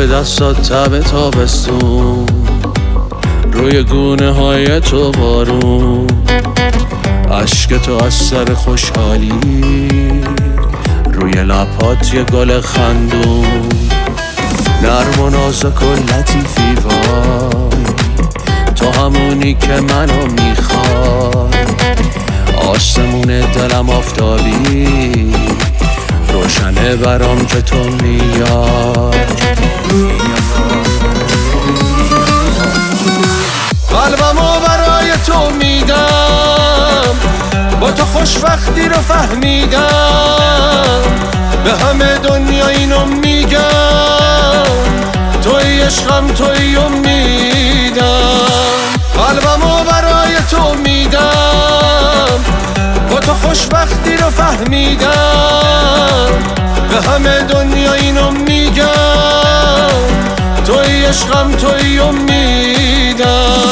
تب دستات تب تابستون، روی گونه های تو بارون، عشق تو از سر خوشحالی، روی لبات یه گل خندون، نرم و نازک و لطیفی وای، تو همونی که منو میخوای، آسمون دلم آفتابی، روشنه برام که تو میای. قلبمو برای تو میدم، با تو خوشبختی رو فهمیدم، به همه دنیا اینو میگم، توی عشقم توی امیدم. قلبمو برای تو میدم، با تو خوشبختی رو فهمیدم، به همه دنیا اینو میگم، توی عشقم توی امیدم.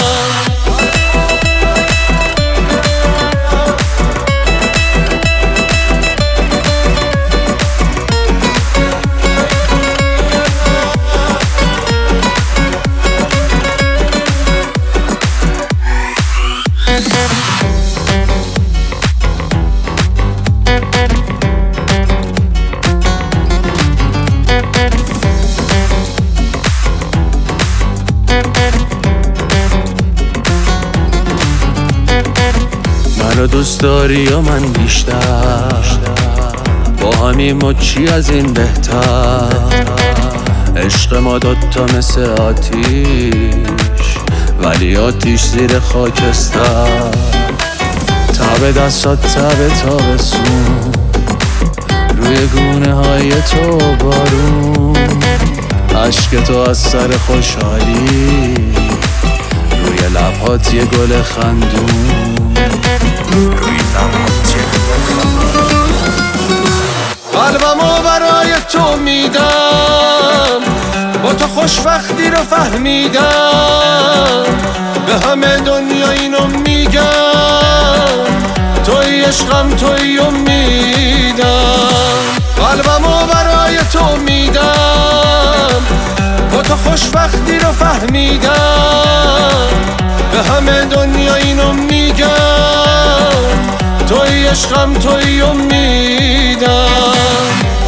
منو دوست داری یا من بیشتر، با همیم و چی از این بهتر، عشق ما دوتا مثل آتیش، ولی آتیش زیر خاکستر. تب دستات تب تابستون، روی گونه های تو بارون، عشق تو از سر خوشحالی، روی لبات یه گل خندون، روی لبات یه گل خندون. قلبمو برای تو میدم، با تو خوشبختی رو فهمیدم، به همه دنیا اینو میگم، توی عشقم توی امیدم. قلبمو برای تو میدم، با تو خوشبختی رو فهمیدم، به همه دنیا اینو میگم، توی عشقم توی امیدم.